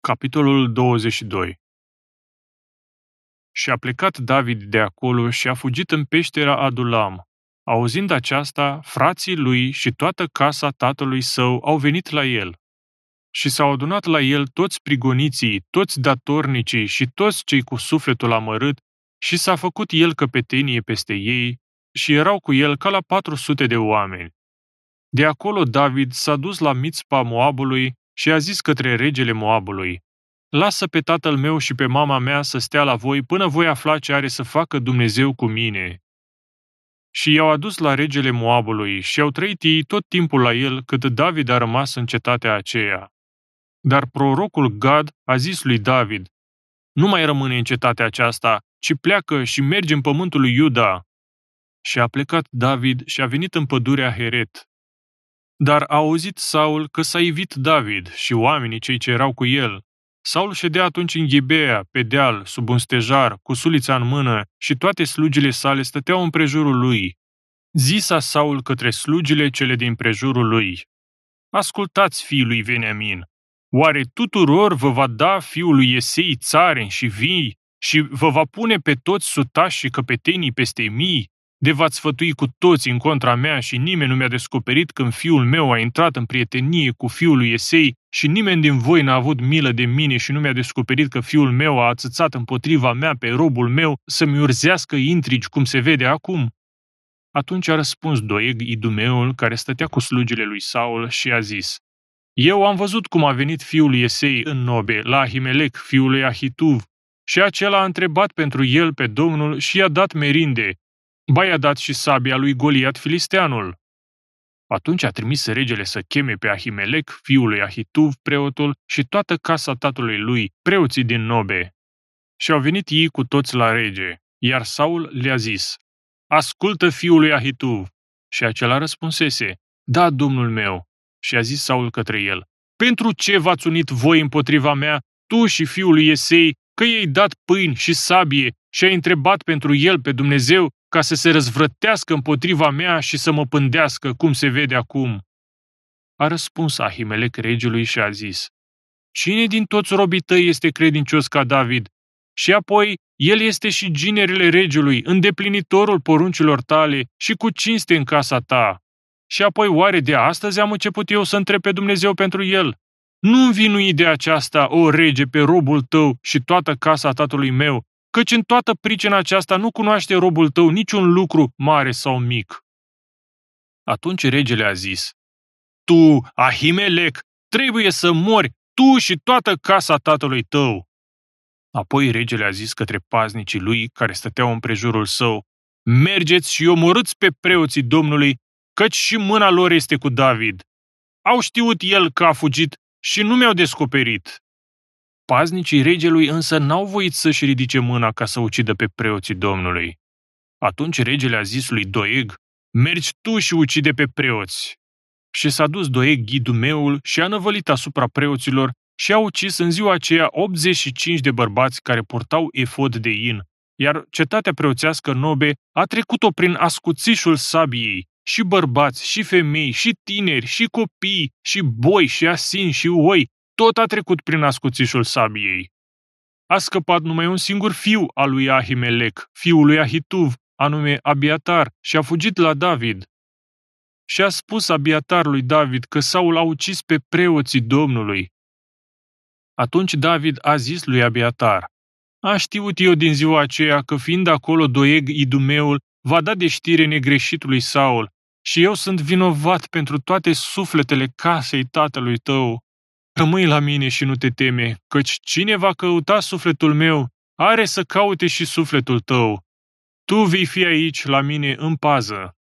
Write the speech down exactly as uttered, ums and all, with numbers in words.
Capitolul douăzeci și doi. Și a plecat David de acolo și a fugit în peștera Adulam. Auzind aceasta, frații lui și toată casa tatălui său au venit la el. Și s-au adunat la el toți prigoniții, toți datornicii și toți cei cu sufletul amărât, și s-a făcut el căpetenie peste ei, și erau cu el ca la patru sute de oameni. De acolo David s-a dus la Mițpa Moabului și a zis către regele Moabului: Lasă pe tatăl meu și pe mama mea să stea la voi până voi afla ce are să facă Dumnezeu cu mine. Și i-au adus la regele Moabului și au trăit ei tot timpul la el cât David a rămas în cetatea aceea. Dar prorocul Gad a zis lui David: Nu mai rămâne în cetatea aceasta, ci pleacă și merge în pământul lui Iuda. Și a plecat David și a venit în pădurea Heret. Dar a auzit Saul că s-a ivit David și oamenii cei ce erau cu el. Saul ședea atunci în Ghibea, pe deal, sub un stejar, cu sulița în mână, și toate slugile sale stăteau împrejurul lui. Zisa Saul către slugile cele din prejurul lui: Ascultați, fiii lui Veniamin, oare tuturor vă va da fiul lui Iesei țareni și vii și vă va pune pe toți sutași și căpetenii peste mii? De v-ați sfătui cu toți în contra mea și nimeni nu mi-a descoperit când fiul meu a intrat în prietenie cu fiul lui Iesei și nimeni din voi n-a avut milă de mine și nu mi-a descoperit că fiul meu a ațățat împotriva mea pe robul meu să-mi urzească intrigi cum se vede acum? Atunci a răspuns Doeg, idumeul, care stătea cu slugile lui Saul, și a zis: Eu am văzut cum a venit fiul lui Iesei în Nobe, la Ahimelec, fiul lui Ahituv, și acela a întrebat pentru el pe Domnul și i-a dat merinde. Ba i-a dat și sabia lui Goliat filisteanul. Atunci a trimis regele să cheme pe Ahimelec, fiul lui Ahituv, preotul, și toată casa tatălui lui, preoții din Nobe. Și au venit ei cu toți la rege, iar Saul le-a zis: Ascultă, fiul lui Ahituv. Și acela răspunsese: Da, domnul meu. Și a zis Saul către el: Pentru ce v-ați unit voi împotriva mea, tu și fiul lui Iesei, că i-ai dat pâini și sabie și ai întrebat pentru el pe Dumnezeu ca să se răzvrătească împotriva mea și să mă pândească, cum se vede acum? A răspuns Ahimelec regelui și a zis: Cine din toți robii tăi este credincios ca David? Și apoi, el este și ginerele regelui, îndeplinitorul poruncilor tale și cu cinste în casa ta. Și apoi, oare de astăzi am început eu să întreb pe Dumnezeu pentru el? Nu învinui de aceasta, o rege, pe robul tău și toată casa tatălui meu, căci în toată pricina aceasta nu cunoaște robul tău niciun lucru mare sau mic. Atunci regele a zis: Tu, Ahimelec, trebuie să mori, tu și toată casa tatălui tău. Apoi regele a zis către paznicii lui, care stăteau împrejurul său: Mergeți și omorâți pe preoții Domnului, căci și mâna lor este cu David. Au știut el că a fugit și nu mi-au descoperit. Paznicii regelui însă n-au voit să-și ridice mâna ca să ucidă pe preoții Domnului. Atunci regele a zis lui Doeg: Mergi tu și ucide pe preoți. Și s-a dus Doeg, idumeul, și a năvălit asupra preoților și a ucis în ziua aceea optzeci și cinci de bărbați care purtau efod de in, iar cetatea preoțească Nobe a trecut-o prin ascuțișul sabiei, și bărbați, și femei, și tineri, și copii, și boi, și asini, și oi, tot a trecut prin ascuțișul sabiei. A scăpat numai un singur fiu al lui Ahimelec, fiul lui Ahituv, anume Abiatar, și a fugit la David. Și a spus Abiatar lui David că Saul a ucis pe preoții Domnului. Atunci David a zis lui Abiatar: A știut eu din ziua aceea că, fiind acolo Doeg, idumeul, va da de știre negreșitului Saul, și eu sunt vinovat pentru toate sufletele casei tatălui tău. Rămâi la mine și nu te teme, căci cine va căuta sufletul meu, are să caute și sufletul tău. Tu vei fi aici la mine în pază.